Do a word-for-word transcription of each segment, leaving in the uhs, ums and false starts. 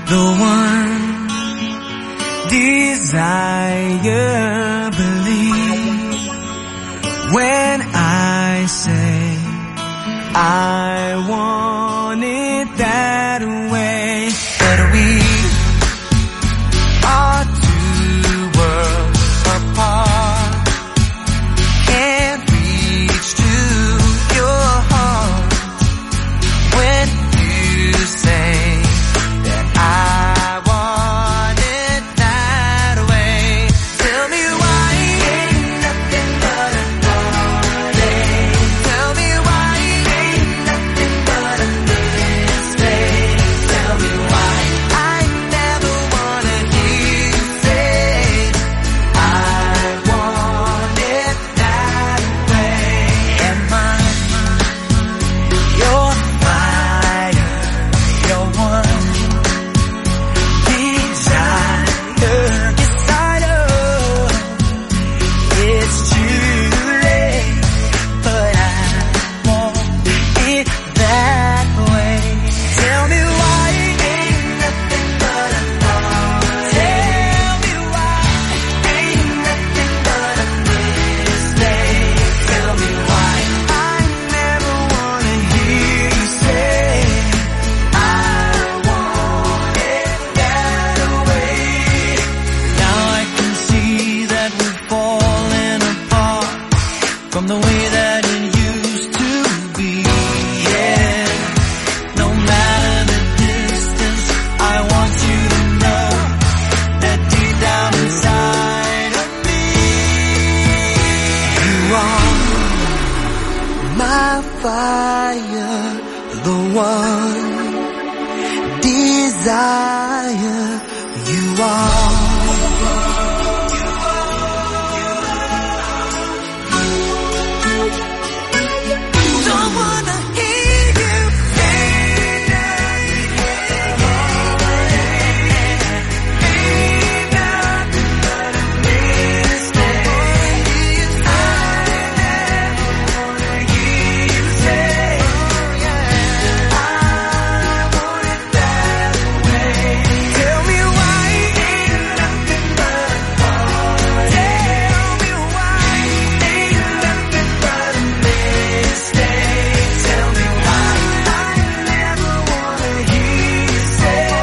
the one desire, believe when I say I want it that way. But we are two worlds apart, can't reach to your heart when you say that I want it that way. Tell me why ain't nothing but a heartache. Tell me why ain't nothing but a mistake. Tell me why I never wanna hear you say I want it that way. Am I your fire, your one desire? Yes, I know it's too late, but I want it that way. Tell me why ain't nothing but a heartache. Tell me why ain't nothing but a mistake. Tell me why I never wanna hear you say I want it that way. Now I can see that we're falling apart from the way that it used to be. Yeah, no matter the distance, I want you to know that deep down inside of me, you are my fire, the one desire. You are. Don't wanna hear you say ain't nothing but a mistake. I never wanna hear you say I want it that way. Tell me why ain't nothing but a heartache. Tell me why ain't nothing but a mistake. Tell me why I never wanna hear you say I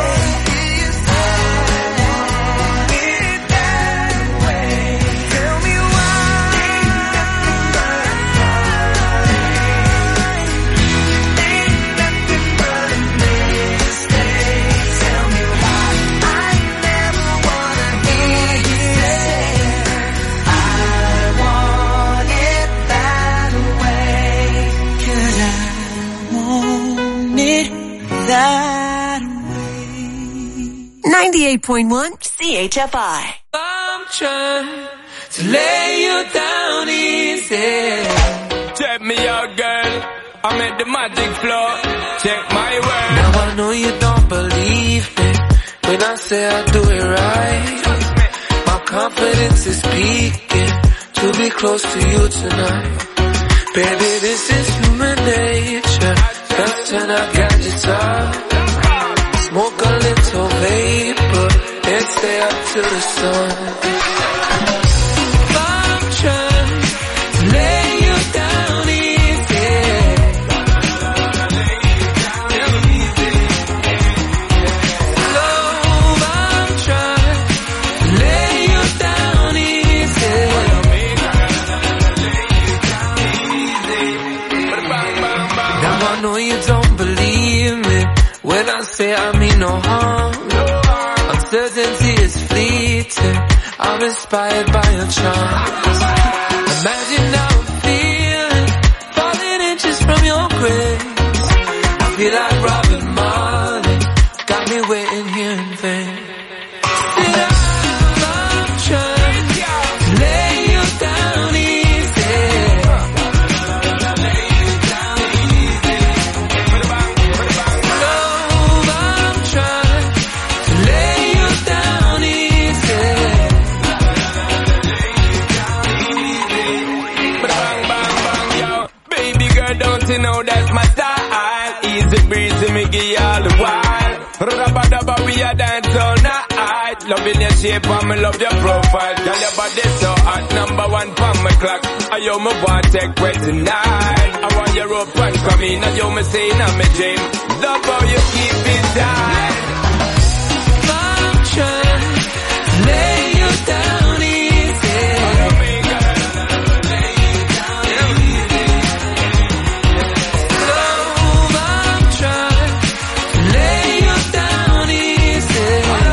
want it that way. Tell me why ain't nothing but a heartache. Ain't nothing but a mistake. Tell me why I never wanna hear you say I want it that way. 'Cause I want it that way. ninety-eight point one C H F I. I'm trying to lay you down easy. Check me out, girl. I'm at the magic floor. Check my work. Now I know you don't believe me when I say I do it right. My confidence is peaking to be close to you tonight. Baby, this is human nature. Let's turn our gadgets off. Smoke a little vapor and stay up till the sun. I'm trying to lay you down easy. Love, I'm trying to lay you down easy. Now I know you don't believe me when I say I mean no harm. Uncertainty is fleeting. I'm inspired by your charms. Imagine how I'm feeling, falling inches from your grace. I feel like Robin Marley, got me waiting here in vain. Sit up, I'm trying to lay you down easy. Love, I'm trying to lay you down easy. Bang, bang, bang, yo. Baby girl, don't you know that's my style? Easy breezy, me Loving your shape and me love your profile. Girl, your body so hot, number one pon my clock. I you me want take way tonight. I want your rope and come in, and you me say in my dream. Love how you keep it tight. I'm trying to lay you down easy. Love, I'm trying to lay you down easy.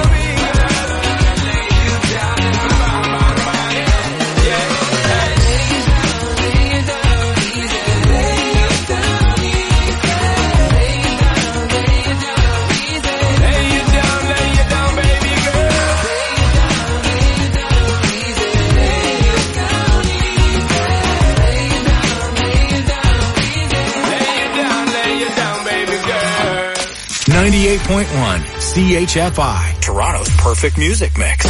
ninety-eight point one C H F I, Toronto's perfect music mix.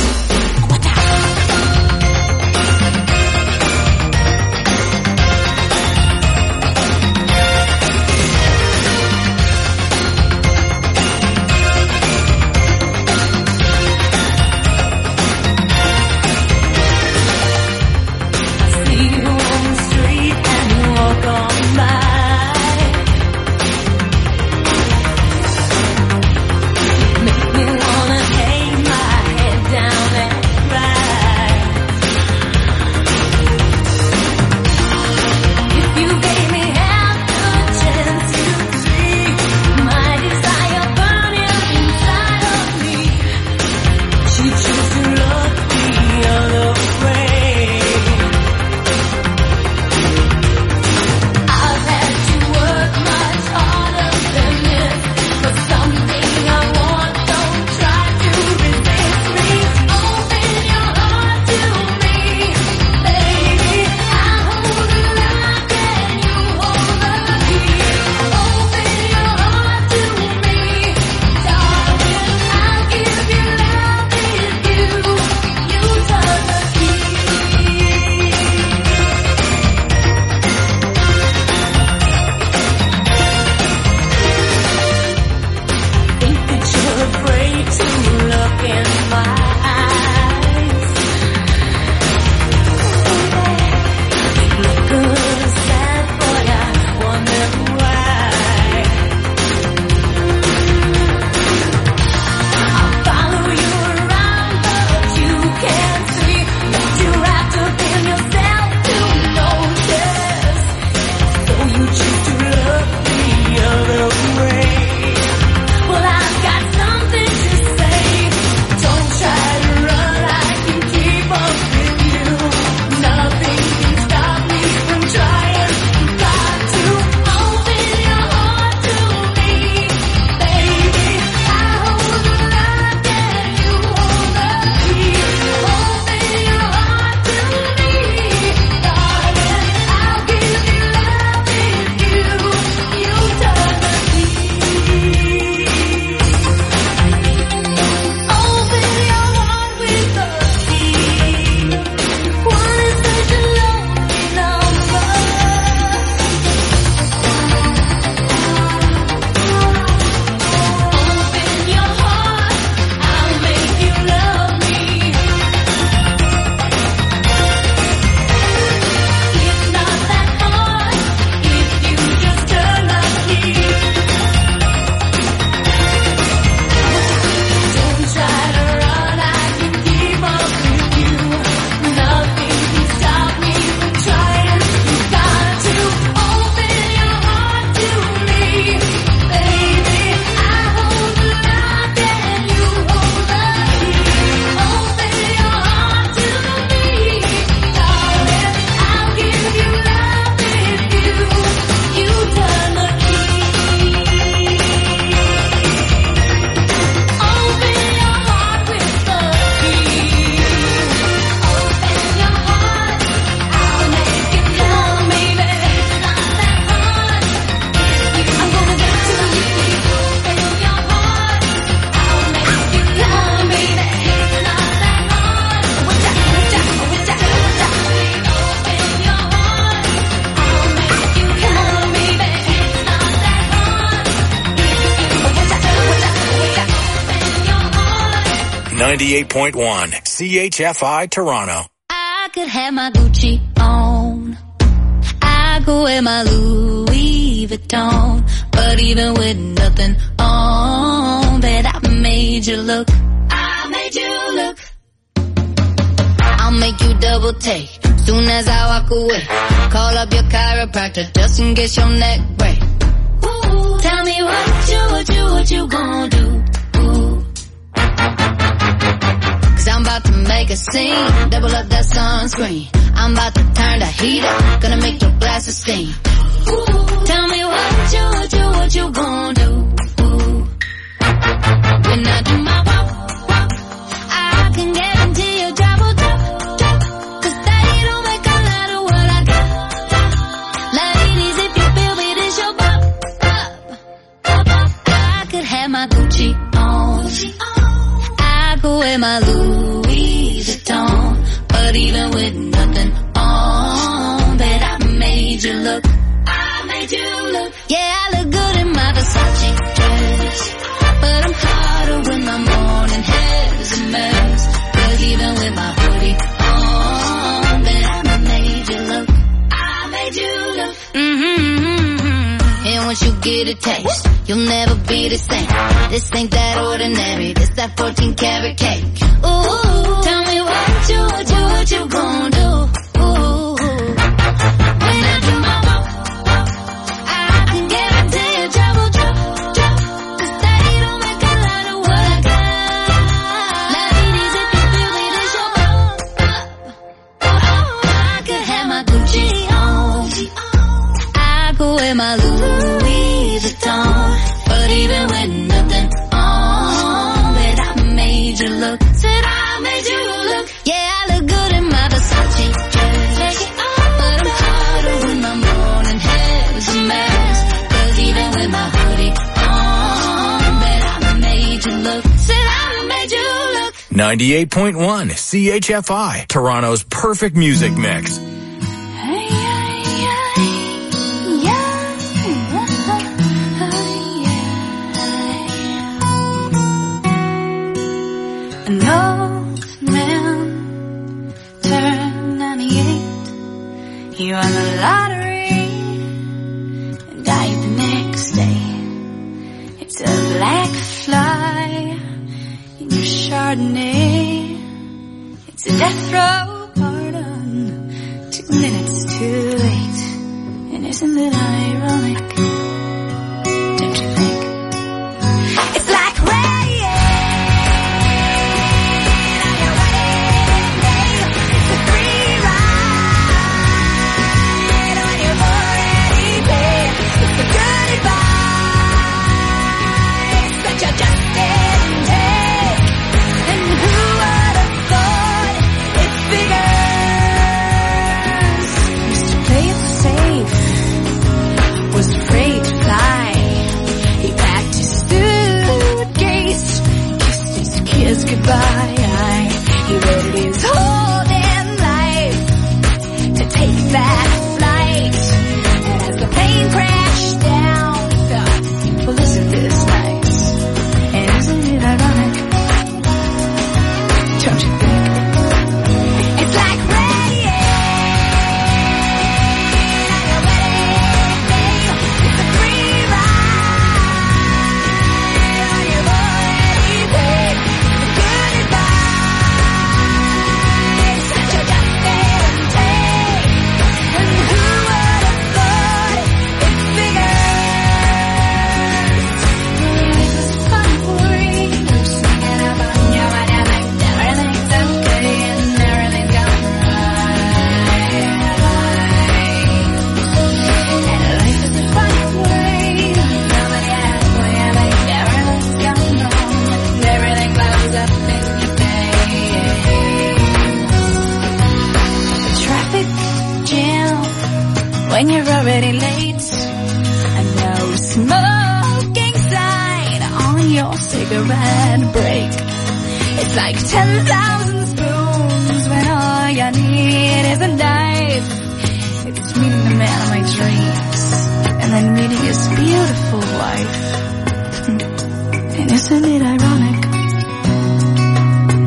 Make me wanna hang my head down and ninety-eight point one C H F I Toronto. I could have my Gucci on. I could wear my Louis Vuitton. But even with nothing on, bet I made you look. I made you look. I'll make you double take soon as I walk away. Call up your chiropractor just in case your neck break. Ooh, tell me what you, what you, what you gonna do? Ooh. Cause I'm about to make a scene, double up that sunscreen. I'm about to turn the heat up, gonna make your glasses steam. Ooh, tell me what you, what you, what you gonna do? Ooh. When I do my walk, walk, I can guarantee you trouble, trouble, trouble. Cause they don't make a lot of what I got. Ladies, if you feel me, this your bop, bop, bop, bop. I could have my Gucci on. I could wear my Louis Vuitton. But even with nothing on, bet I made you look. I made you look. Yeah, I look good in my Versace dress. But I'm hotter when my morning hair's a mess. Cause even with my hoodie on, bet I made you look. I made you look. Mm-hmm. And once you get a taste, you'll never be the same. This ain't that ordinary, this that fourteen karat cake. Ooh, tell me what you, what you, what you gon' do? Ooh, when I do my walk, walk, I can guarantee you trouble, trouble, trouble. Cause they don't make a lot of what I got. Ladies, if you feel me, this your bop, bop. I could have my Gucci on. I could wear my Louis Vuitton. But even with nothing on, bet I made you look. Said I made you look. Yeah, I look good in my Versace dress. But I'm hotter when my morning hair's a mess. Cause even with my hoodie on, bet I made you look. Said I made you look. ninety-eight point one C H F I, Toronto's perfect music mix. An old man turned ninety-eight. He won the lottery and died the next day. It's a black fly in your Chardonnay. It's a death row pardon, two minutes too late. And isn't it ironic? Don't you think? It's like rain. Goodbye. He waited his whole damn life to take that flight. And as the plane crashed down, he thought, well, isn't this nice? And isn't it ironic? Don't you think? It's like rain on your wedding day. It's a free ride on your wedding day. When you're already late, and no smoking sign on your cigarette break. It's like ten thousand spoons when all you need is a knife. It's meeting the man of my dreams, and then meeting his beautiful wife. And isn't it ironic?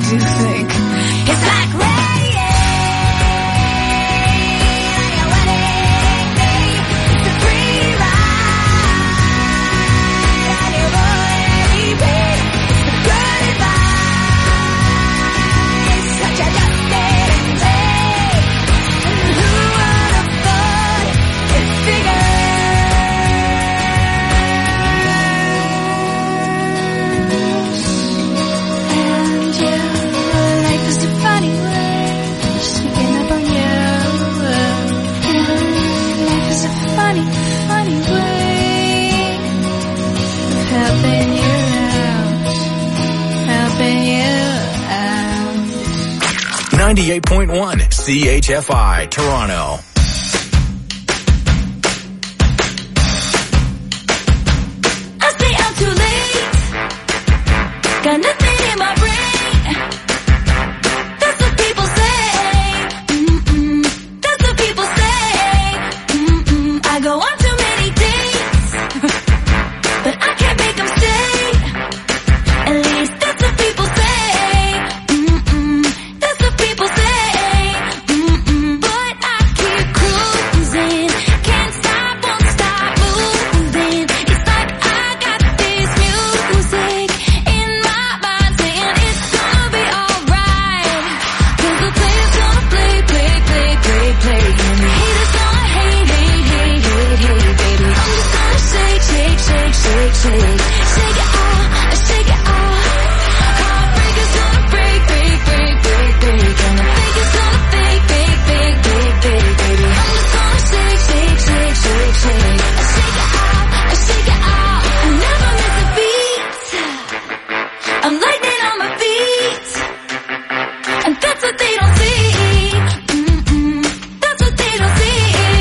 you think? It's like rain. Your wedding day. It's a free ride on your body, babe. It's the good advice that you just didn't take. Who would have thought it's bigger? Funny, funny way of helping you out, helping you out. ninety-eight point one C H F I, Toronto. I say I'm too late, got nothing in my brain. That's what people say. Mm-mm. That's what people say. I go on too many dates, but I can't make them stay. At least that's what people say. Mm-mm. That's what people say. Mm-mm. But I keep cruising, can't stop, won't stop moving. It's like I got this music in my mind saying it's gonna be alright. 'Cause the player's gonna play, play, play, play, play, and the haters gonna hate, hate, hate. Hey, baby, I'm just gonna shake, shake, shake, shake, shake. Shake it all, shake it all. Heartbreaker's gonna break, break, break, break, break. And the fake is gonna fake, fake, fake, fake, fake, baby. I'm just gonna shake, shake, shake, shake, shake. Shake it all, shake it all. I never miss a beat. I'm lightning on my feet. And that's what they don't see. Mm-mm. That's what they don't see.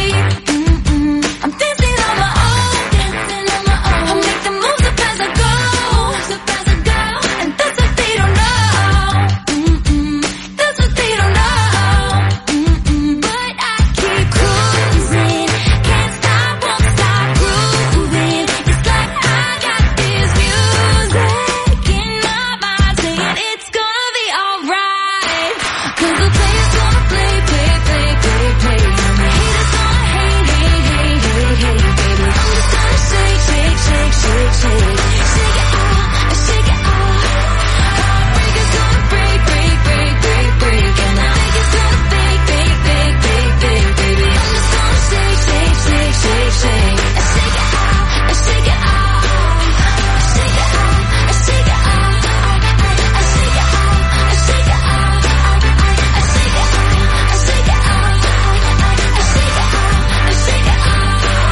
I'm dancing on my own, dancing on my own. I make the moves up as I go, up as I go. And that's what they don't know. Mm-mm. That's what they don't know. Mm-mm. But I keep cruising, can't stop, won't stop grooving. It's like I got this music in my mind saying it's gonna be alright. 'Cause the player's gonna play, play, play, play, play. And the haters gonna hate, hate, hate, hate, hate, baby. I'm just gonna shake, shake, shake, shake, shake. Shake it all, shake it all. Heartbreaker's gonna break, break, break, break, break. And the fake is gonna fake, fake, fake, fake, fake, baby. I'm just gonna shake, shake, shake, shake, shake. Shake it all, shake it all. Shake it all, shake it all. Shake it all, shake it all. Shake it all, shake it all. Shake it all, shake it all.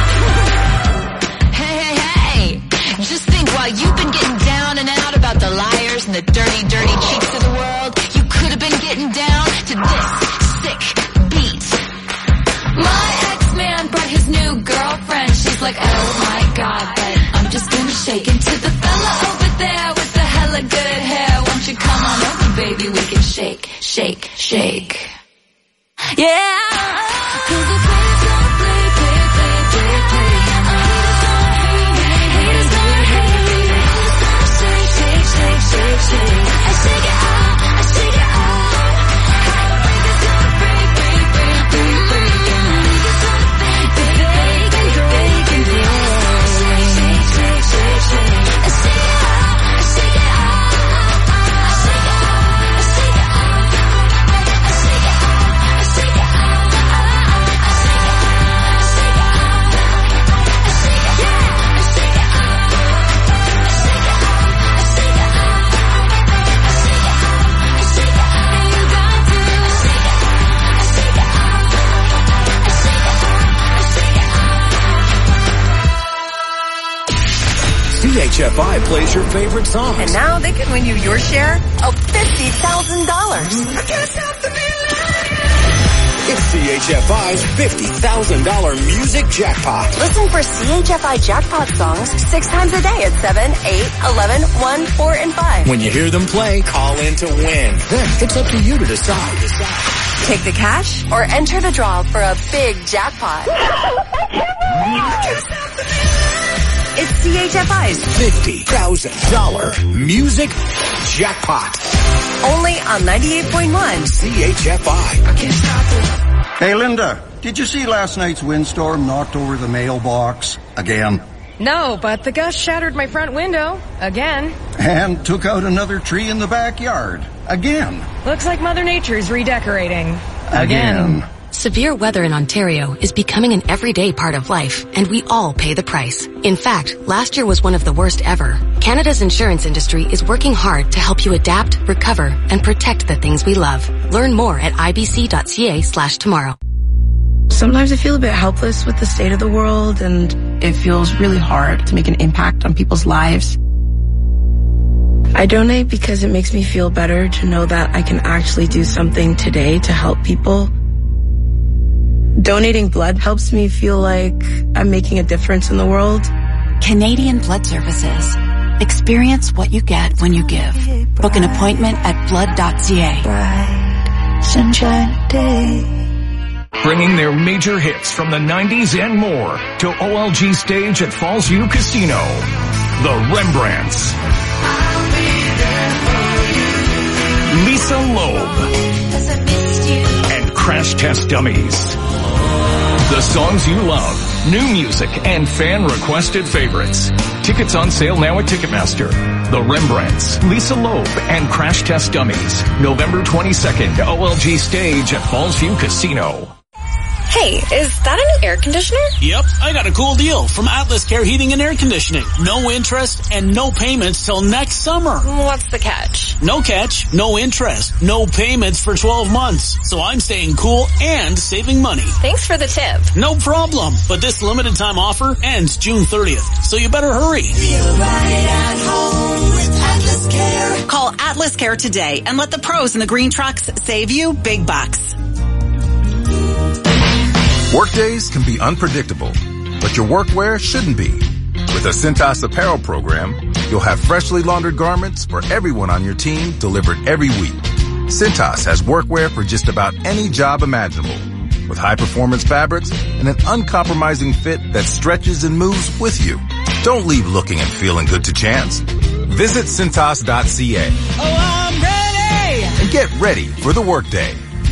Hey, hey, hey! Just think, while you've been getting down and out about the liars and the dirty, dirty cheats of the world, you could have been getting down to this sick beat. My ex-man brought his new girlfriend. She's like, oh my god, but I'm just gonna shake into the fella over there with the hella good hair. Won't you come on over, baby? We can shake, shake, shake. Yeah. 'Cause the player's gonna play, play, play, play, play. And the haters gonna hate, haters gonna hate. I'm just gonna shake, shake, shake, shake, shake. I shake it all, I shake it all. Heartbreaker's gonna break, break, break, break, break. And the haters gonna fake, fake, fake, fake, fake, and yeah. Shake, shake, shake, shake, shake. I shake it all, I shake it all. I shake it all, I shake it all. I shake it all, I shake it all. I shake it all, I shake it all. I shake it, yeah. I shake it all. I shake it all, I shake it all. I shake it all, I shake it all. And you got to shake it all, I shake it all. I shake it all, I shake it all. C H F I plays your favorite songs. And now they can win you your share of fifty thousand dollars. It's C H F I's fifty thousand dollars music jackpot. Listen for C H F I jackpot songs six times a day at seven, eight, eleven, one, four, and five. When you hear them play, call in to win. Then it's up to you to decide. Take the cash or enter the draw for a big jackpot. It's C H H F I's fifty thousand dollars music jackpot. only on ninety-eight point one C H F I. Hey, Linda, did you see last night's windstorm knocked over the mailbox again? No, but the gust shattered my front window again. And took out another tree in the backyard again. Looks like Mother Nature's redecorating Again. again. Severe weather in Ontario is becoming an everyday part of life, and we all pay the price. In fact, last year was one of the worst ever. Canada's insurance industry is working hard to help you adapt, recover, and protect the things we love. Learn more at ibc.ca slash tomorrow. Sometimes I feel a bit helpless with the state of the world, and it feels really hard to make an impact on people's lives. I donate because it makes me feel better to know that I can actually do something today to help people. Donating blood helps me feel like I'm making a difference in the world. Canadian Blood Services. Experience what you get when you give. Book an appointment at blood dot c a. Bright sunshine day. Bringing their major hits from the nineties and more to O L G stage at Fallsview Casino. The Rembrandts. Lisa Loeb. And Crash Test Dummies. The songs you love, new music, and fan-requested favorites. Tickets on sale now at Ticketmaster. The Rembrandts, Lisa Loeb, and Crash Test Dummies. November twenty-second, O L G stage at Fallsview Casino. Hey, is that a new air conditioner? Yep, I got a cool deal from Atlas Care Heating and Air Conditioning. No interest and no payments till next summer. What's the catch? No catch, no interest, no payments for twelve months. So I'm staying cool and saving money. Thanks for the tip. No problem, but this limited time offer ends June thirtieth, so you better hurry. Feel right at home with Atlas Care. Call Atlas Care today and let the pros in the green trucks save you big bucks. Workdays can be unpredictable, but your workwear shouldn't be. With a Cintas apparel program, you'll have freshly laundered garments for everyone on your team delivered every week. Cintas has workwear for just about any job imaginable, with high-performance fabrics and an uncompromising fit that stretches and moves with you. Don't leave looking and feeling good to chance. Visit Cintas dot c a. Oh, I'm ready! And get ready for the workday.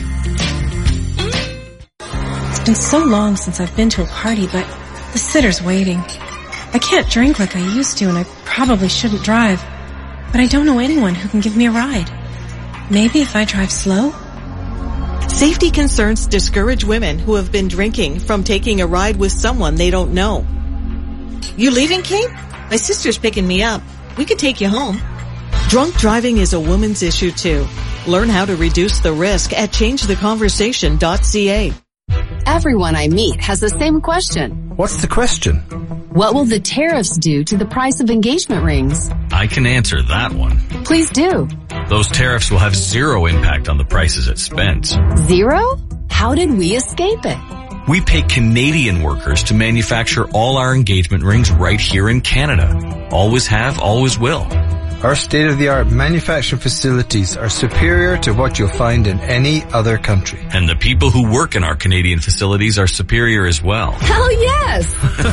It's been so long since I've been to a party, but the sitter's waiting. I can't drink like I used to, and I probably shouldn't drive. But I don't know anyone who can give me a ride. Maybe if I drive slow? Safety concerns discourage women who have been drinking from taking a ride with someone they don't know. You leaving, Kate? My sister's picking me up. We could take you home. Drunk driving is a woman's issue too. Learn how to reduce the risk at change the conversation dot c a. Everyone I meet has the same question. What's the question? What will the tariffs do to the price of engagement rings? I can answer that one. Please do. Those tariffs will have zero impact on the prices at Spence. Zero? How did we escape it? We pay Canadian workers to manufacture all our engagement rings right here in Canada. Always have, always will. Our state-of-the-art manufacturing facilities are superior to what you'll find in any other country. And the people who work in our Canadian facilities are superior as well. Hell yes!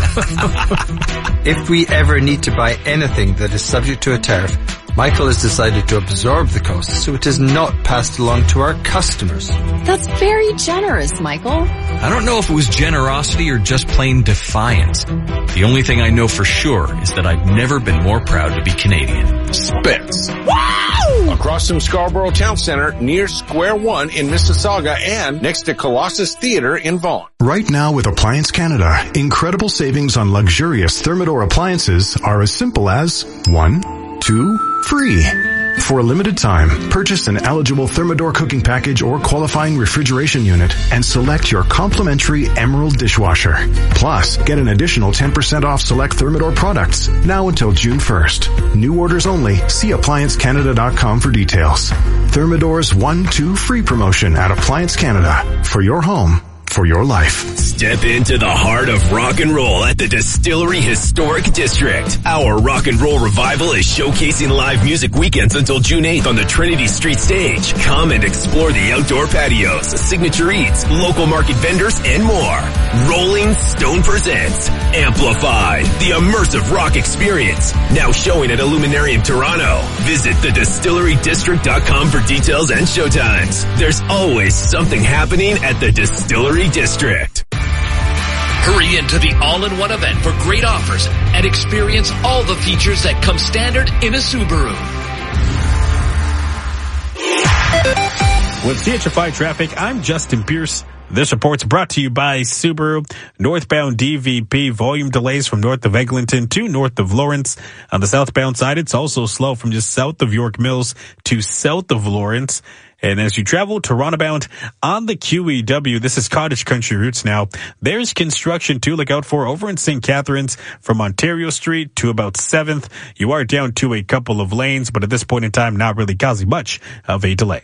If we ever need to buy anything that is subject to a tariff, Michael has decided to absorb the cost so it is not passed along to our customers. That's very generous, Michael. I don't know if it was generosity or just plain defiance. The only thing I know for sure is that I've never been more proud to be Canadian. Spence. Wow! Across from Scarborough Town Center, near Square One in Mississauga, and next to Colossus Theatre in Vaughan. Right now with Appliance Canada, incredible savings on luxurious Thermador appliances are as simple as one, two, free. For a limited time, purchase an eligible Thermador cooking package or qualifying refrigeration unit and select your complimentary Emerald dishwasher. Plus, get an additional ten percent off select Thermador products now until June first. New orders only. See appliance canada dot com for details. Thermador's one two free promotion at Appliance Canada. For your home, for your life. Step into the heart of rock and roll at the Distillery Historic District. Our rock and roll revival is showcasing live music weekends until June eighth on the Trinity Street stage. Come and explore the outdoor patios, signature eats, local market vendors, and more. Rolling Stone presents Amplified, the immersive rock experience. Now showing at Illuminarium Toronto. Visit the distillery district dot com for details and showtimes. There's always something happening at the Distillery District. Hurry into the all-in-one event for great offers and experience all the features that come standard in a Subaru. With C H F I Traffic, I'm Justin Pierce. This report's brought to you by Subaru. Northbound D V P, volume delays from north of Eglinton to north of Lawrence. On the southbound side, it's also slow from just south of York Mills to south of Lawrence. And as you travel Toronto bound on the Q E W, this is Cottage Country Routes now. There's construction to look out for over in Saint Catharines from Ontario Street to about seventh. You are down to a couple of lanes, but at this point in time, not really causing much of a delay.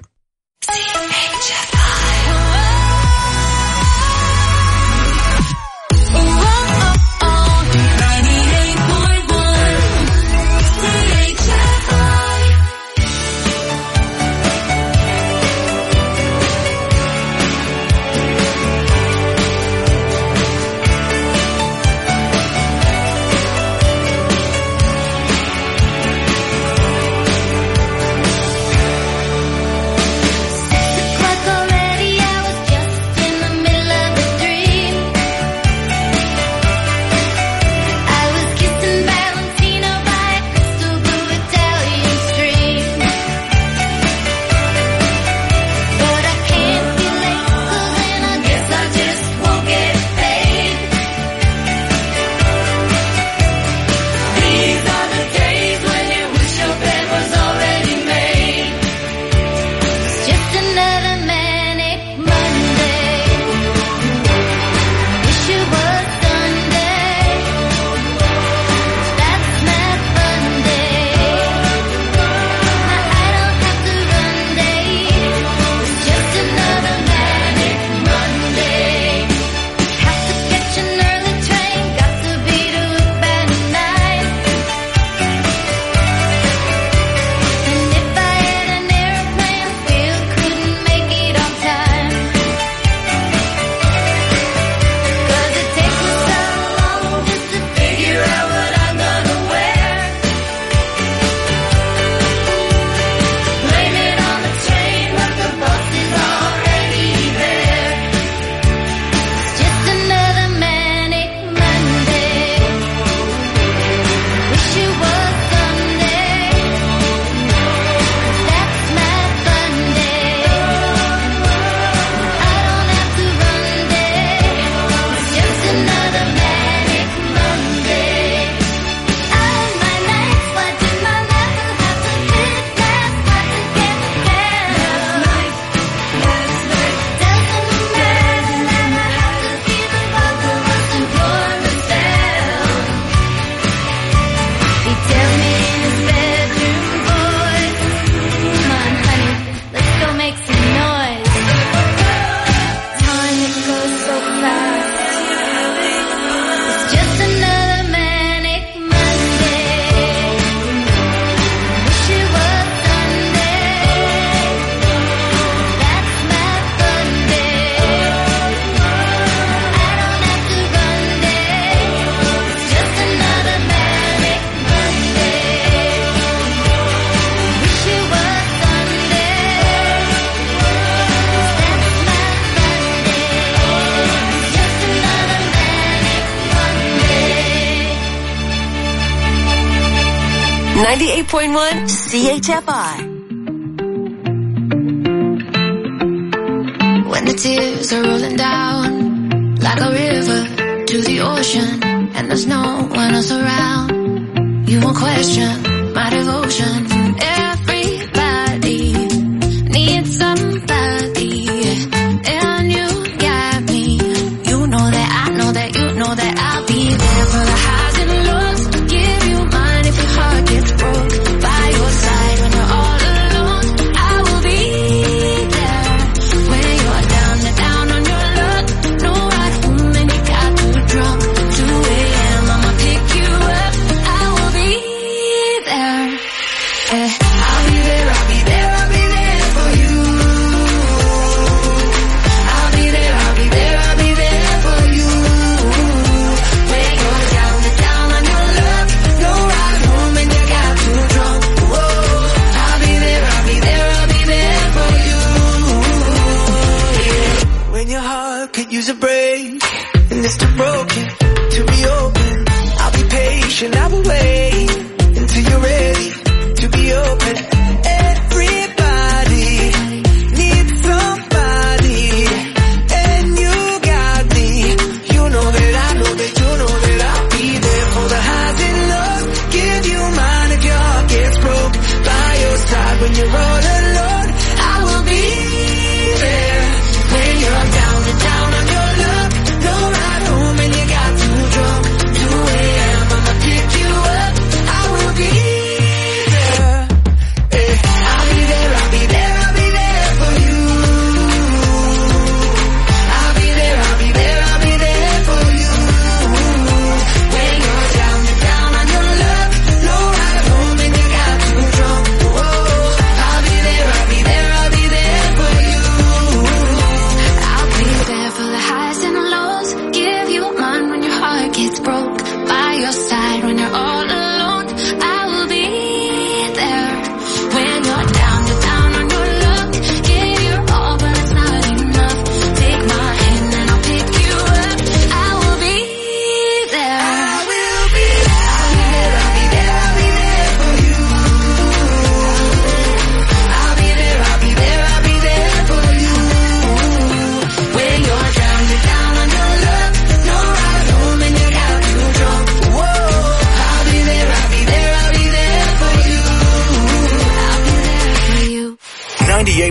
ninety-eight point one C H F I. When the tears are rolling down like a river to the ocean, and there's no one else around, you won't question my devotion. Everybody needs somebody, and you got me. You know that I know that you know that I'll be there for the highs and lows. Give you mine if your heart gets broke. By your side when you're all alone, I will be there when you're down and down on your luck.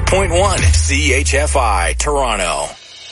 ninety-eight point one C H F I, Toronto.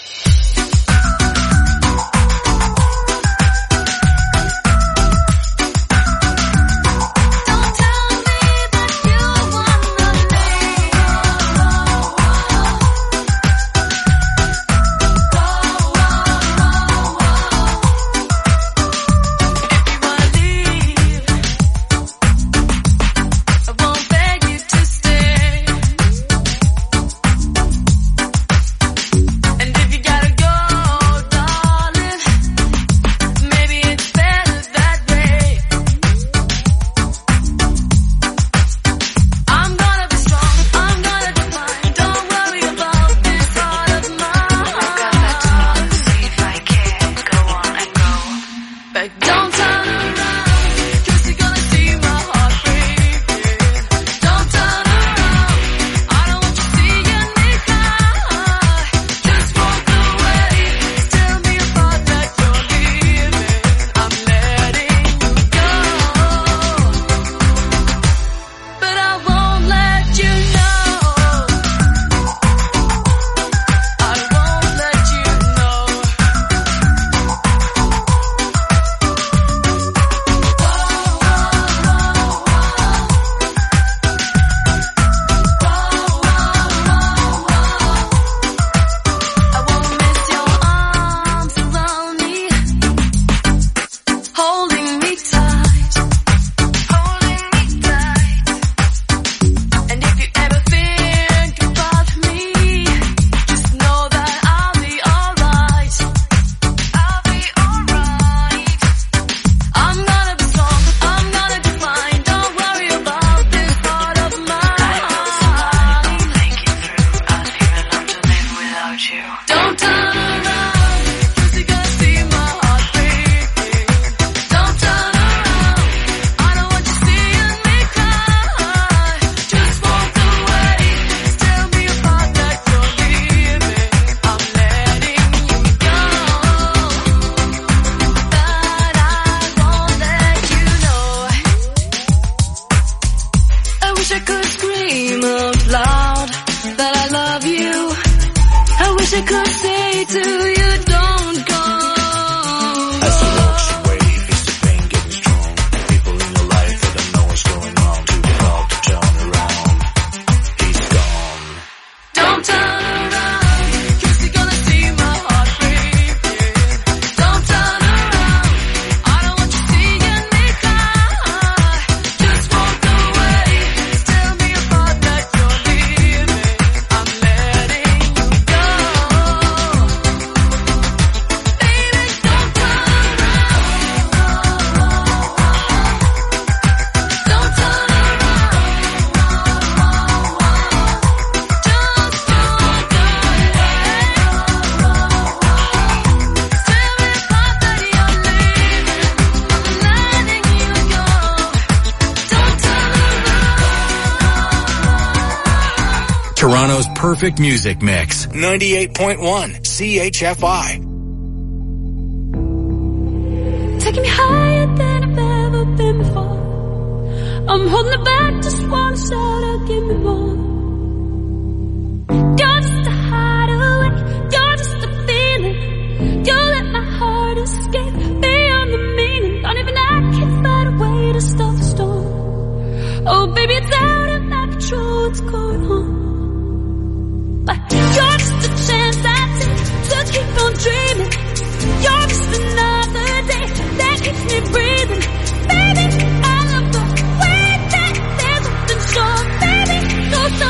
Toronto's perfect music mix. ninety-eight point one C H F I. Taking me higher than I've ever been before. I'm holding it back, just wanna shout out, give me more. You're just a hideaway, you're just a feeling. You let my heart escape beyond the meaning. Don't even I can find a way to stop the storm. Oh baby, it's out of my control, what's going on? But you're just a chance I take to keep on dreaming. You're just another day that keeps me breathing. Baby, I love the way that there's nothing short. Baby, so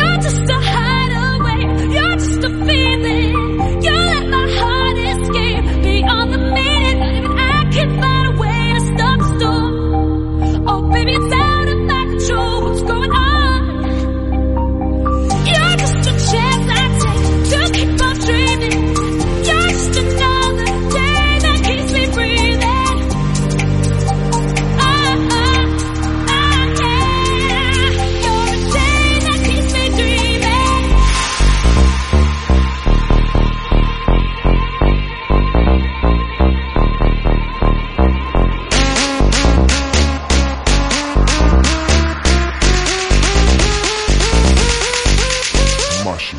You're just a hideaway. You're just a feeling. You let my heart escape beyond the meaning. Not even I can find a way to stop the storm. Oh, baby, it's out of my control. What's going on? You're just a chance I take to keep on dreaming. You're just another day that keeps me breathing. Oh, oh, oh, yeah. You're a day that keeps me dreaming. Mushy.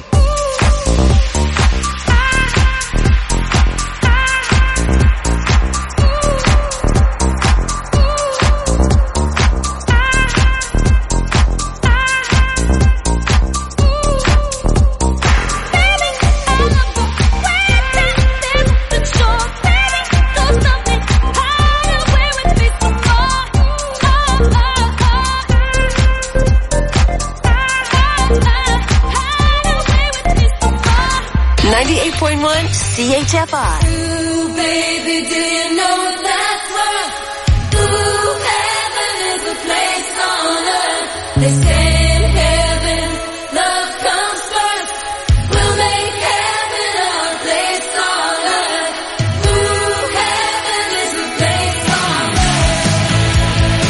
ninety-eight point one C H F I. Ooh, baby, do you know that's worth? Ooh, heaven is a place on earth. They say in heaven, love comes first. We'll make heaven our place on earth. Ooh, heaven is a place on earth.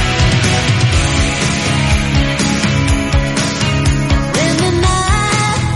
In the night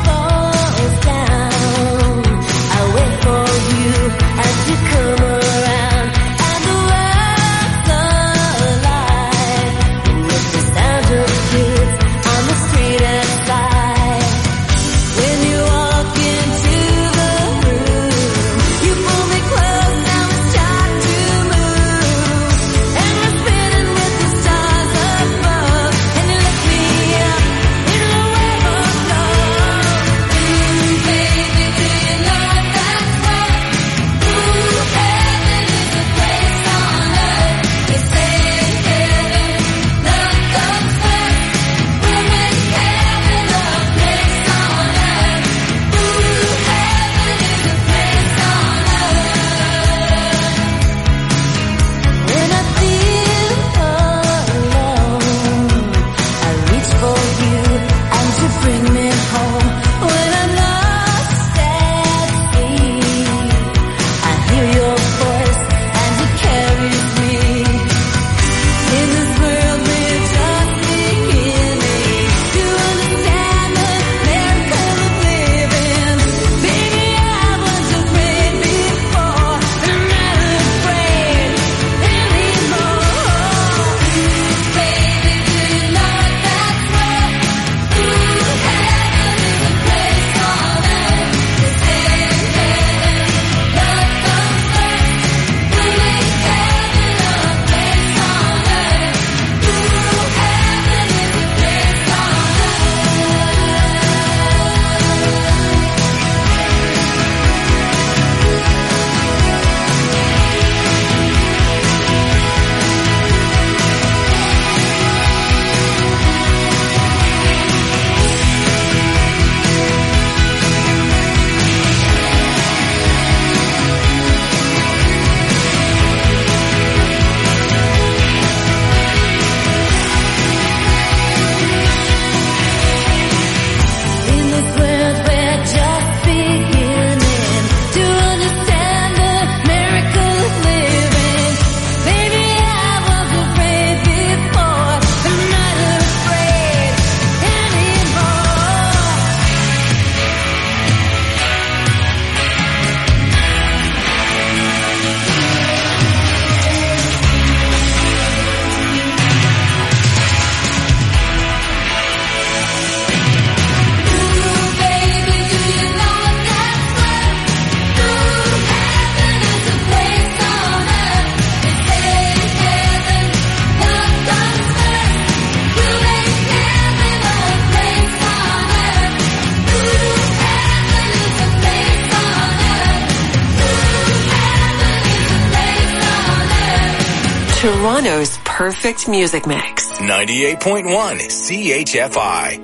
Toronto's perfect music mix. ninety-eight point one C H F I.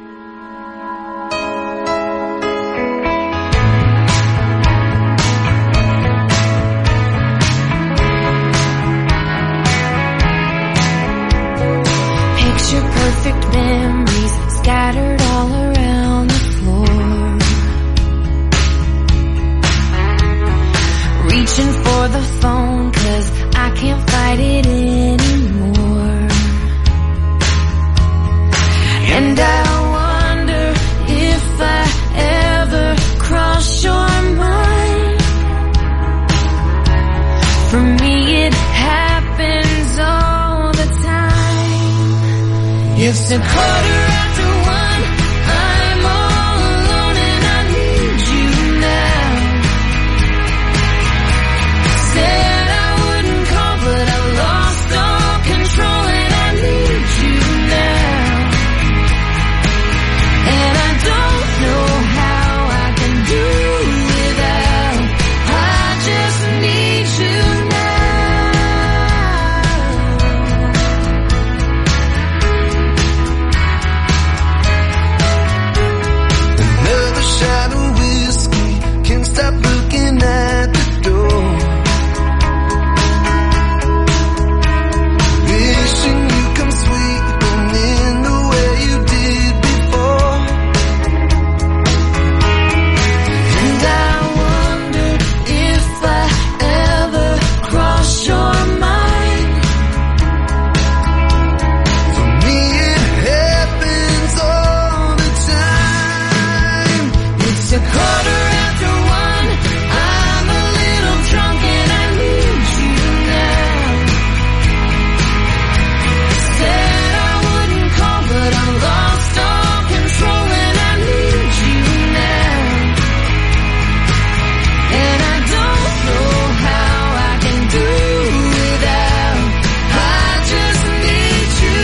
Perfect memories scattered all around the floor. Reaching for the phone 'cause I can't fight it anymore. And I wonder if I ever cross your mind. For me it happens all the time. It's a quarter after one, I'm all alone and I need you now. Said I wouldn't call but I lost all control and I need you now. And I don't know how I can do without, I just need you now. Shot of whiskey, can't stop looking at the door. Wishing you come sweeping in the way you did before. And I wonder if I ever cross your mind. For me it happens all the time. It's a quarter after one, I'm a little drunk and I need you now. Said I wouldn't call but I lost all control and I need you now. And I don't know how I can do without, I just need you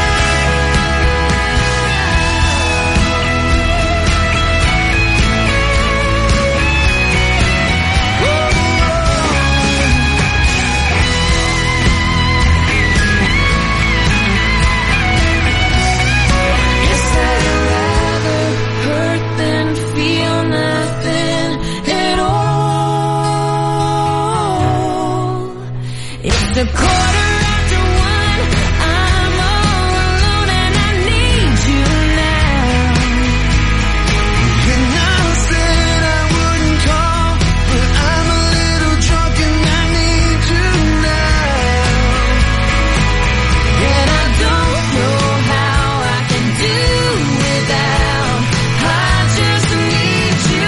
It's a quarter after one, I'm all alone and I need you now. And I said I wouldn't call, but I'm a little drunk and I need you now. And I don't know how I can do without, I just need you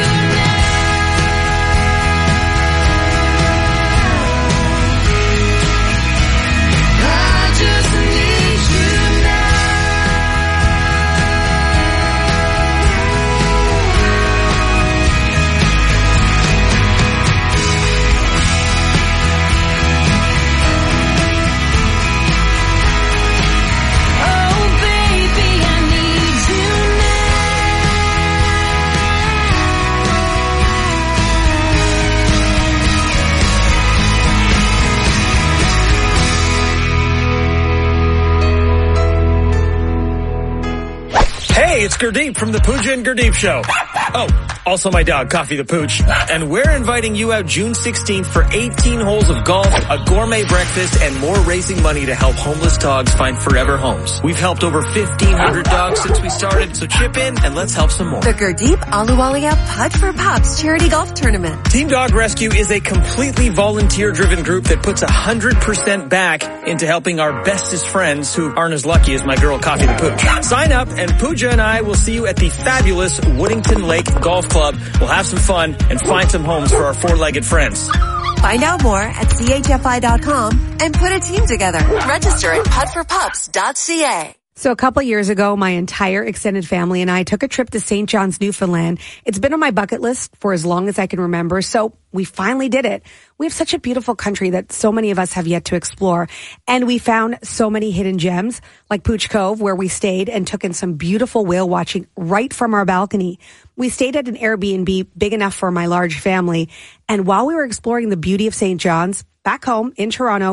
It's Gurdeep from the Pooja and Gurdeep Show. Oh, also my dog, Coffee the Pooch. And we're inviting you out June sixteenth for eighteen holes of golf, a gourmet breakfast, and more raising money to help homeless dogs find forever homes. We've helped over fifteen hundred dogs since we started, so chip in and let's help some more. The Gurdeep Ahluwalia Putt for Pups Charity Golf Tournament. Team Dog Rescue is a completely volunteer-driven group that puts one hundred percent back into helping our bestest friends who aren't as lucky as my girl, Coffee the Pooch. Sign up and Pooja and I will see you at the fabulous Woodington Lake Golf Club. We'll have some fun and find some homes for our four-legged friends. Find out more at C H F I dot com and put a team together. Register at putt for pups dot C A. So a couple years ago, my entire extended family and I took a trip to Saint John's, Newfoundland. It's been on my bucket list for as long as I can remember, so we finally did it. We have such a beautiful country that so many of us have yet to explore, and we found so many hidden gems, like Pooch Cove, where we stayed and took in some beautiful whale watching right from our balcony. We stayed at an Airbnb big enough for my large family, and while we were exploring the beauty of Saint John's, back home in Toronto,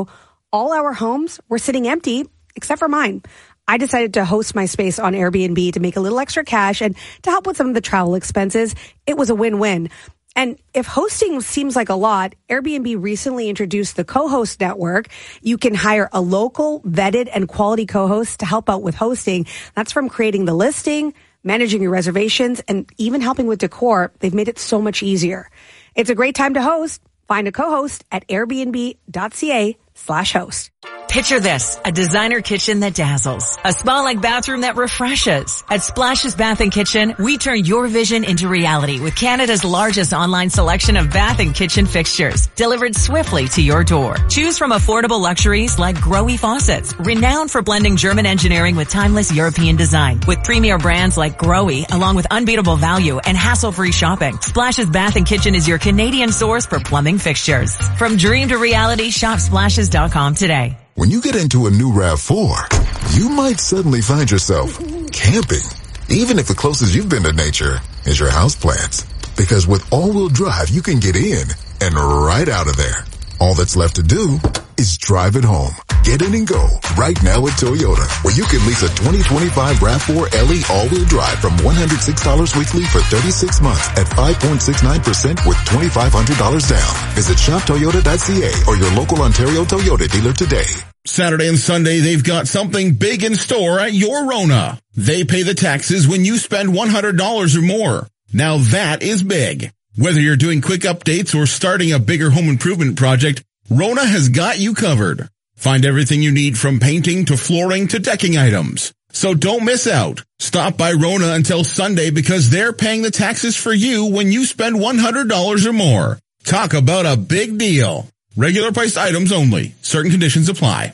all our homes were sitting empty, except for mine. I decided to host my space on Airbnb to make a little extra cash and to help with some of the travel expenses. It was a win-win. And if hosting seems like a lot, Airbnb recently introduced the co-host network. You can hire a local, vetted, and quality co-host to help out with hosting. That's from creating the listing, managing your reservations, and even helping with decor. They've made it so much easier. It's a great time to host. Find a co-host at airbnb.ca slash host. Picture this, a designer kitchen that dazzles, a spa-like bathroom that refreshes. At Splashes Bath and Kitchen, we turn your vision into reality with Canada's largest online selection of bath and kitchen fixtures, delivered swiftly to your door. Choose from affordable luxuries like Growy faucets, renowned for blending German engineering with timeless European design. With premier brands like Growy, along with unbeatable value and hassle-free shopping, Splashes Bath and Kitchen is your Canadian source for plumbing fixtures. From dream to reality, shop splashes dot com today. When you get into a new RAV four, you might suddenly find yourself camping, even if the closest you've been to nature is your houseplants. Because with all-wheel drive, you can get in and right out of there. All that's left to do is drive it home. Get in and go right now at Toyota, where you can lease a twenty twenty-five RAV four L E all-wheel drive from one hundred six dollars weekly for thirty-six months at five point six nine percent with twenty-five hundred dollars down. Visit shop toyota dot c a or your local Ontario Toyota dealer today. Saturday and Sunday, they've got something big in store at your Rona. They pay the taxes when you spend one hundred dollars or more. Now that is big. Whether you're doing quick updates or starting a bigger home improvement project, Rona has got you covered. Find everything you need from painting to flooring to decking items. So don't miss out. Stop by Rona until Sunday because they're paying the taxes for you when you spend one hundred dollars or more. Talk about a big deal. Regular priced items only. Certain conditions apply.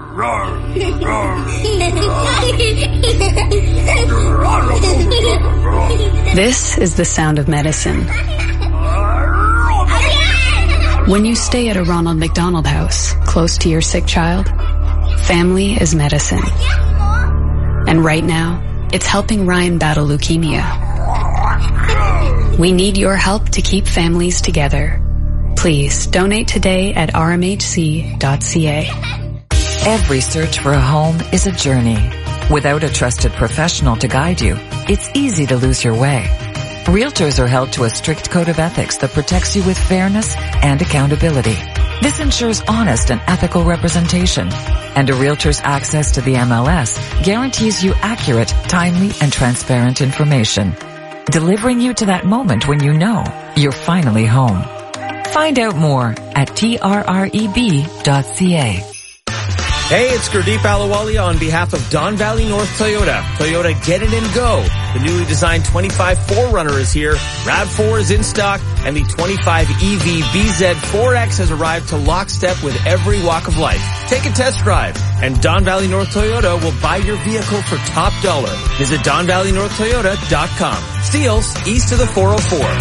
This is the sound of medicine. When you stay at a Ronald McDonald House, close to your sick child, family is medicine. And right now, it's helping Ryan battle leukemia. We need your help to keep families together. Please donate today at r m h c dot c a. Every search for a home is a journey. Without a trusted professional to guide you, it's easy to lose your way. Realtors are held to a strict code of ethics that protects you with fairness and accountability. This ensures honest and ethical representation. And a realtor's access to the M L S guarantees you accurate, timely, and transparent information, delivering you to that moment when you know you're finally home. Find out more at T R R E B dot C A. Hey, it's Gurdeep Alawali on behalf of Don Valley North Toyota. Toyota Get It and Go. The newly designed twenty-five four runner is here. RAV four is in stock, and the twenty-five E V B Z four X has arrived to lockstep with every walk of life. Take a test drive, and Don Valley North Toyota will buy your vehicle for top dollar. Visit don valley north toyota dot com. Steeles, east of the four oh four.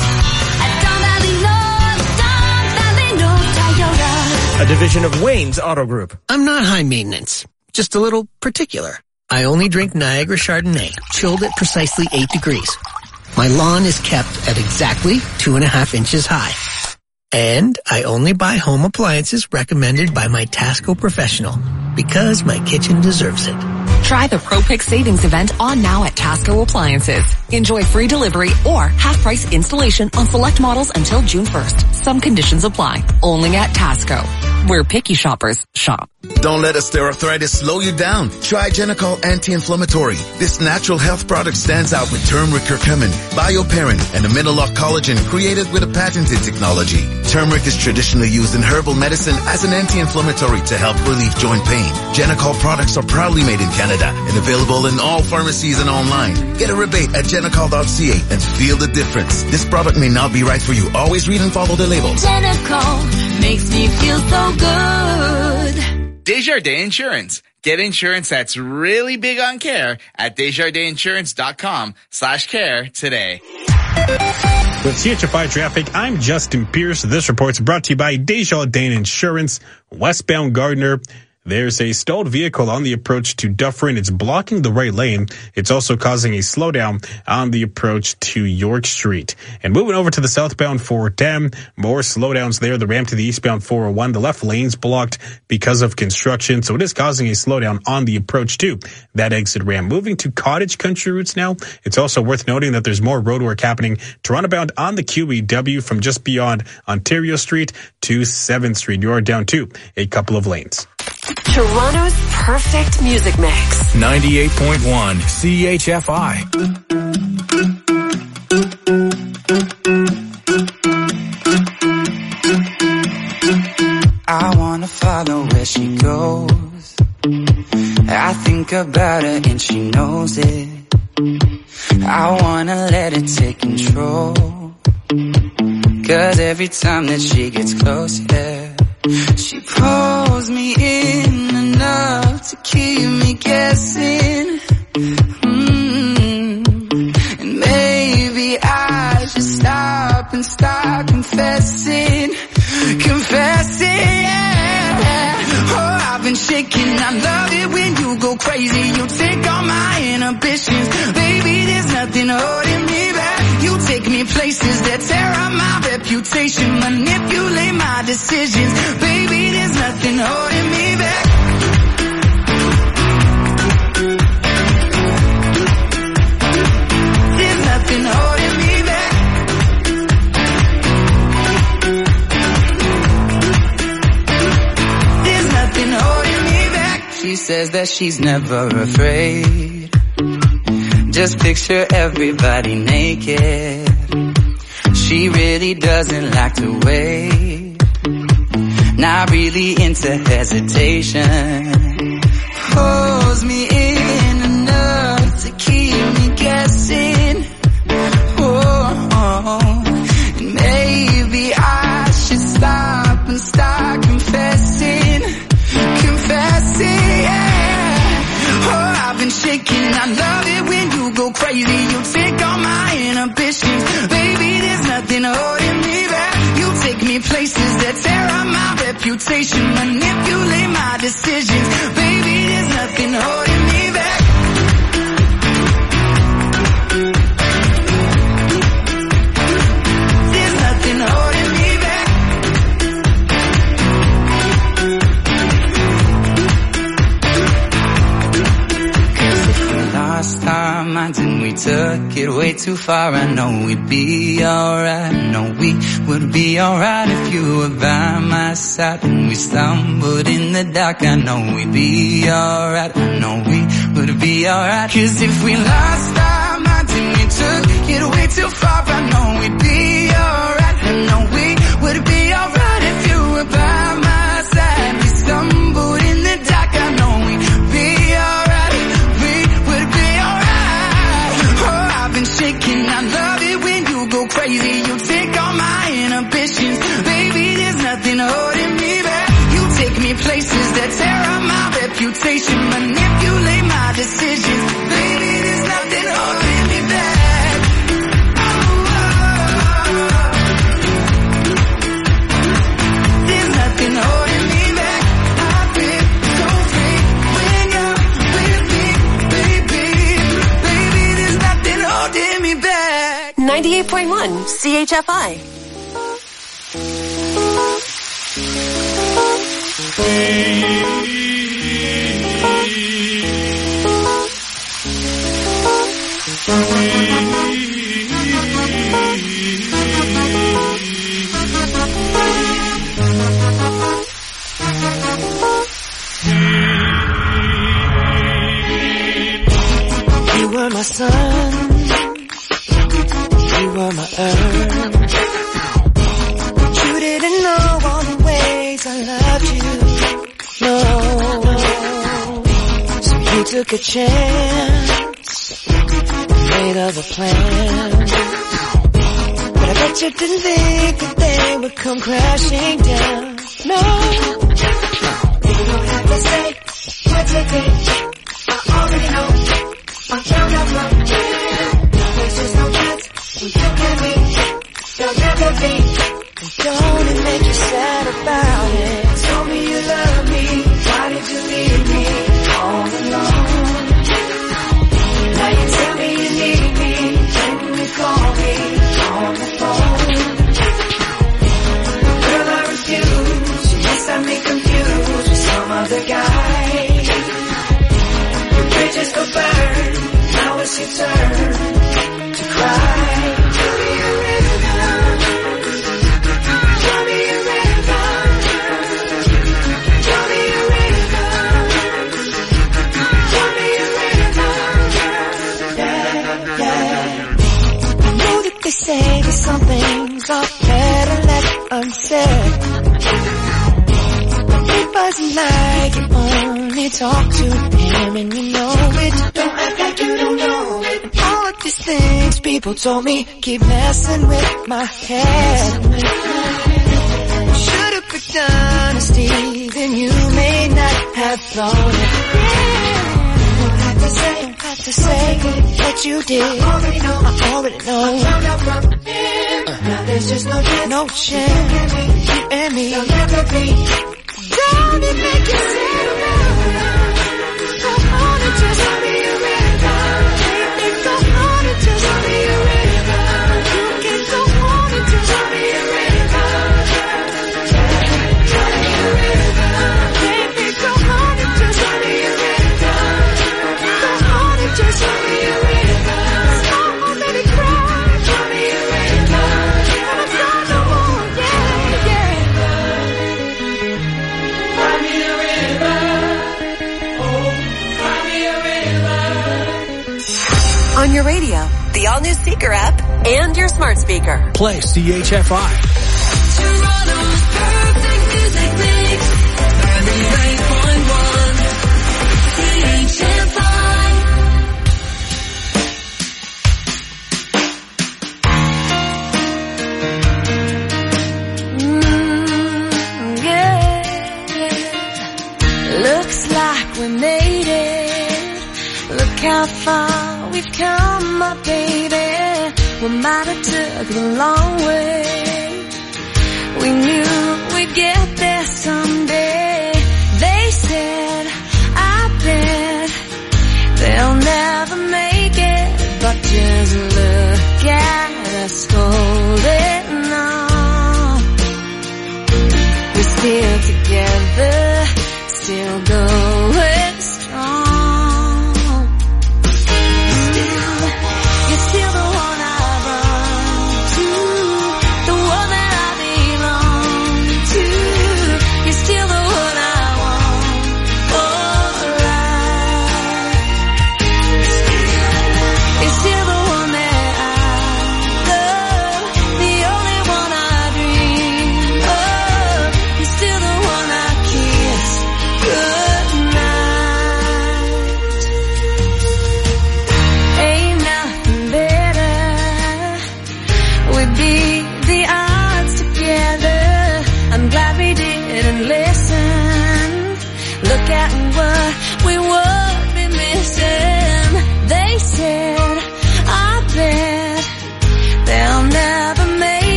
A division of Wayne's Auto Group. I'm not high maintenance, just a little particular. I only drink Niagara Chardonnay, chilled at precisely eight degrees. My lawn is kept at exactly two and a half inches high. And I only buy home appliances recommended by my Tasco professional, because my kitchen deserves it. Try the ProPick Savings event on now at Tasco Appliances. Enjoy free delivery or half-price installation on select models until June first. Some conditions apply. Only at Tasco, where picky shoppers shop. Don't let osteoarthritis slow you down. Try Genicol Anti-Inflammatory. This natural health product stands out with turmeric curcumin, bioperin, and a Mineloc collagen created with a patented technology. Turmeric is traditionally used in herbal medicine as an anti-inflammatory to help relieve joint pain. Genicol products are proudly made in Canada and available in all pharmacies and online. Get a rebate at genicol dot c a and feel the difference. This product may not be right for you. Always read and follow the labels. Genicol makes me feel so good. Desjardins Insurance. Get insurance that's really big on care at desjardins insurance dot com slash care today. With C H F I Traffic, I'm Justin Pierce. This report's brought to you by Desjardins Insurance, westbound Gardiner. There's a stalled vehicle on the approach to Dufferin. It's blocking the right lane. It's also causing a slowdown on the approach to York Street. And moving over to the southbound Fort Dam, more slowdowns there. The ramp to the eastbound four oh one, the left lane's blocked because of construction, so it is causing a slowdown on the approach to that exit ramp. Moving to Cottage Country routes now, it's also worth noting that there's more road work happening. Toronto bound on the Q E W from just beyond Ontario Street to seventh Street. You're down to a couple of lanes. Toronto's perfect music mix. ninety-eight point one C H F I. I wanna follow where she goes. I think about her and she knows it. I wanna let it take control. Cause every time that she gets close, yeah, she pulls me in enough to keep me guessing. Mm-hmm. And maybe I should stop and start confessing. Confessing, yeah. Oh, I've been shaking. I love it when you go crazy. You take all my inhibitions. Baby, there's nothing holding me back. You take me places that tear up my reputation. Manipulate my decisions. Baby, there's nothing holding me back. There's nothing holding me back. There's nothing holding me back. She says that she's never afraid. Just picture everybody naked. She really doesn't like to wait. Not really into hesitation. Pulls me in enough to keep me guessing. Oh, oh. And maybe I should stop and start confessing. Confessing, yeah. Oh, I've been shaking. I love it when you go crazy. You take all my inhibitions. Baby, there's nothing holding me back. You take me places that tear up my reputation. Manipulate my decisions. Baby, there's nothing holding me back. There's nothing holding me back. Cause if we lost our minds and we took it way too far, I know we'd be alright. I know we would be alright if you were by my side. When we stumbled in the dark, I know we'd be alright. I know we would be alright. Cause if we lost our minds and we took it way too far, I know we'd be alright. I know we would be alright if you were by my side. We stumbled in the dark, I know we'd be alright. We would be alright. Oh, I've been shaking. I love it when you go crazy. You take all my inhibitions. Baby, there's nothing holding me back. You take me places that tear up my reputation. Manipulate my decisions. Baby, there's nothing holding me back. Oh, oh, oh. There's nothing holding me back. I feel so free when you're with me, baby. Baby, there's nothing holding me back. ninety-eight point one C H F I. You were my sun, you were my earth. You didn't know all the ways I loved you, no. So you took a chance, made other plans. But I bet you didn't think that they would come crashing down, no. You don't have to say what you think, I already know. I'm down up my head. There's just no chance when you and me, there'll never be. And don't it make you sad about it? Told me you love me, why did you been said. It wasn't like you only talk to him and you know it. Don't act like you don't know it. And all of these things people told me keep messing with my head. Should've picked honesty, then you may not have thought it. Don't have to say, don't have to say that you did. I already know, I already know. I found out from him. Now there's just no chance, no chance. You and me, there'll never be. Don't it make you sad now? Go on and just tell me you're ready. Go on and just tell me you're ready. You can go on and just tell me you're ready. Baby, go on and just tell me you're ready. Go on and just tell me you're ready. Stop already crying. Tell me you're ready. I'm not no more. Yeah, yeah. Find me a river. Oh, find me a river. On your radio, the all-new Seeker app, and your smart speaker. Play C H F I. Toronto's perfect music mix. ninety-nine point one C H F I. Mm, yeah. Looks like we made it. Look how far we've come, my baby. We might have took the long way. We knew we'd get there someday. They said, I bet they'll never make it. But just look at us holding on. We're still together, still